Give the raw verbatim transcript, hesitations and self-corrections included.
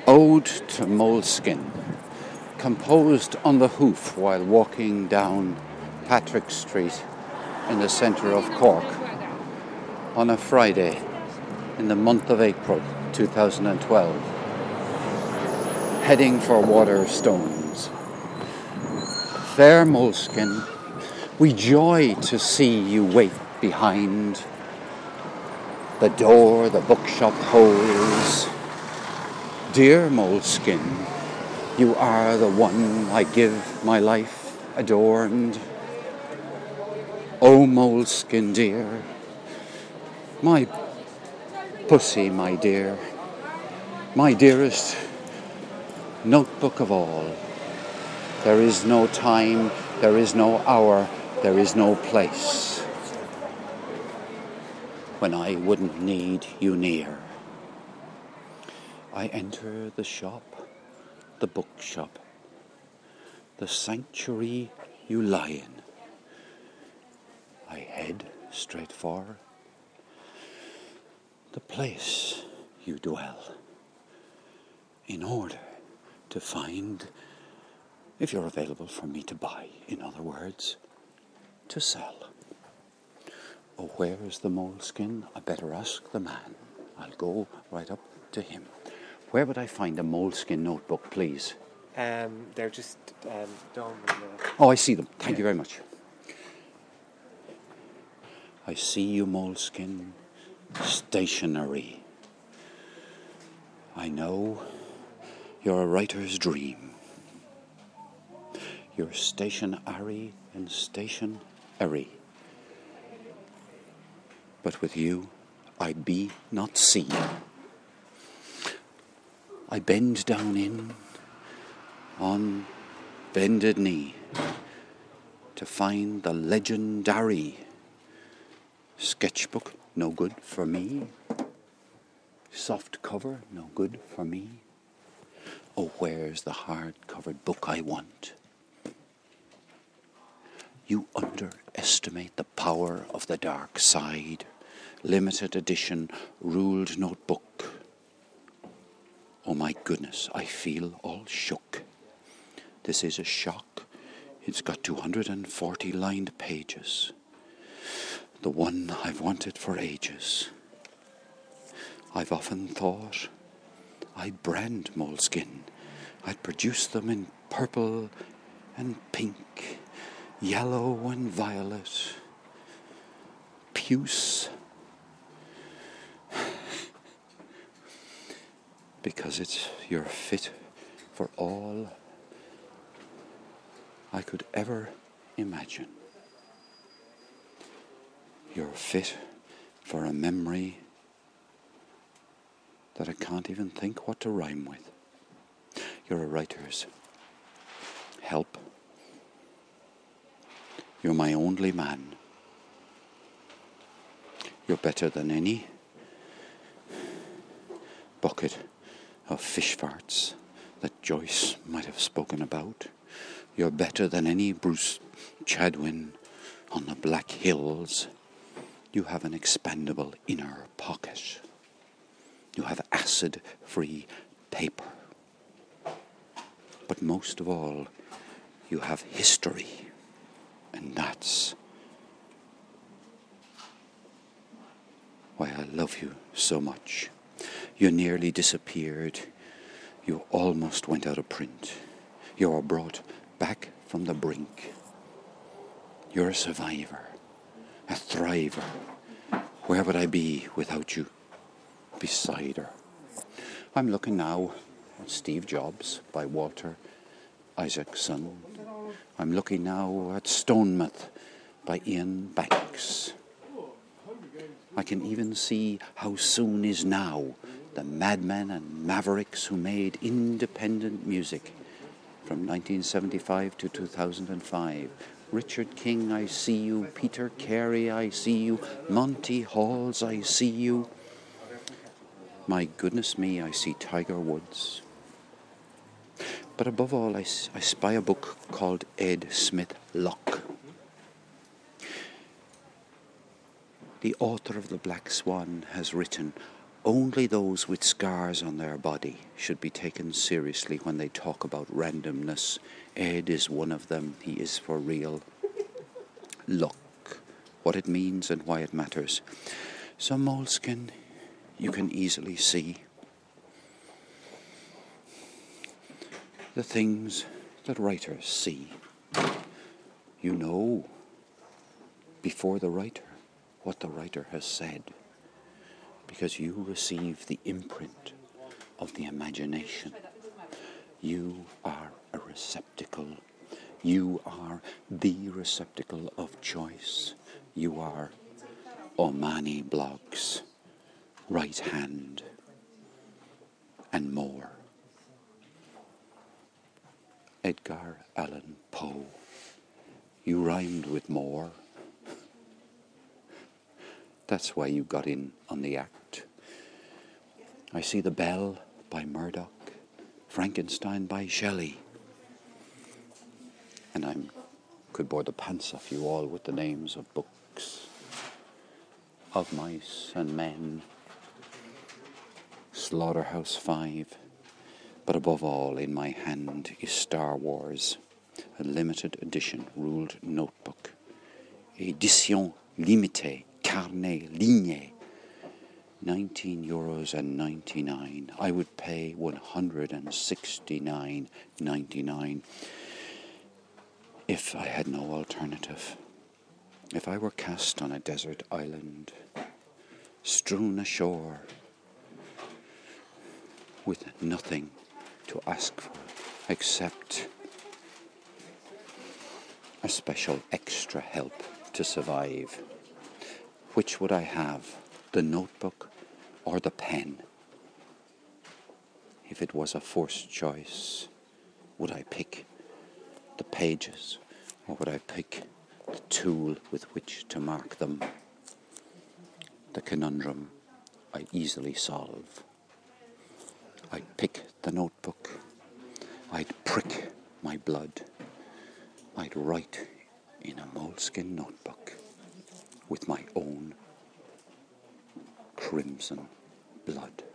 Ode to Moleskin, composed on the hoof while walking down Patrick Street in the centre of Cork on a Friday in the month of April two thousand twelve, heading for Waterstones. Fair Moleskin, we joy to see you wait behind the door the bookshop holds. Dear Moleskin, you are the one I give my life adorned. Oh, Moleskin dear, my pussy, my dear, my dearest notebook of all. There is no time, there is no hour, there is no place when I wouldn't need you near. I enter the shop, the bookshop, the sanctuary you lie in. I head straight for the place you dwell, in order to find if you're available for me to buy, in other words, to sell. Oh, where is the Moleskin? I better ask the man. I'll go right up to him. Where would I find a Moleskin notebook, please? Um, they're just um, down in the... Oh, I see them. Thank yeah. you very much. I see you, Moleskin. Stationery. I know you're a writer's dream. You're stationary and stationary. But with you, I be not seen. I bend down in, on bended knee, to find the legendary sketchbook, no good for me. Soft cover, no good for me. Oh, where's the hard-covered book I want? You underestimate the power of the dark side. Limited edition, ruled notebook. Oh my goodness, I feel all shook. This is a shock. It's got two hundred forty lined pages. The one I've wanted for ages. I've often thought I'd brand Moleskin. I'd produce them in purple and pink, yellow and violet, puce, because it's you're fit for all I could ever imagine. You're fit for a memory that I can't even think what to rhyme with. You're a writer's help. You're my only man. You're better than any bucket of fish farts that Joyce might have spoken about. You're better than any Bruce Chadwin on the Black Hills. You have an expandable inner pocket. You have acid-free paper. But most of all, you have history. And that's why I love you so much. You nearly disappeared. You almost went out of print. You were brought back from the brink. You're a survivor, a thriver. Where would I be without you? Beside her. I'm looking now at Steve Jobs by Walter Isaacson. I'm looking now at Stonemouth by Ian Banks. I can even see How Soon Is Now, the madmen and mavericks who made independent music from nineteen seventy-five to two thousand five. Richard King, I see you. Peter Carey, I see you. Monty Halls, I see you. My goodness me, I see Tiger Woods. But above all, I, I spy a book called Ed Smith Locke. The author of The Black Swan has written Only those with scars on their body should be taken seriously when they talk about randomness. Ed is one of them. He is for real. Luck, what it means and why it matters. Some moleskin you can easily see. The things that writers see. You know, before the writer, what the writer has said, because you receive the imprint of the imagination. You are a receptacle. You are the receptacle of choice. You are Omani Blogs, right hand, and more. Edgar Allan Poe. You rhymed with more. That's why you got in on the act. I see The Bell by Murdoch, Frankenstein by Shelley. And I could bore the pants off you all with the names of books, of Mice and Men, Slaughterhouse Five. But above all, in my hand is Star Wars, a limited edition ruled notebook. Édition limitée, carnet ligné. nineteen euros and ninety-nine. I would pay one hundred sixty-nine ninety-nine if I had no alternative. If I were cast on a desert island, strewn ashore, with nothing to ask for except a special extra help to survive, which would I have, the notebook or the pen? If it was a forced choice, would I pick the pages or would I pick the tool with which to mark them? The conundrum I easily solve. I'd pick the notebook. I'd prick my blood. I'd write in a moleskin notebook with my own crimson blood.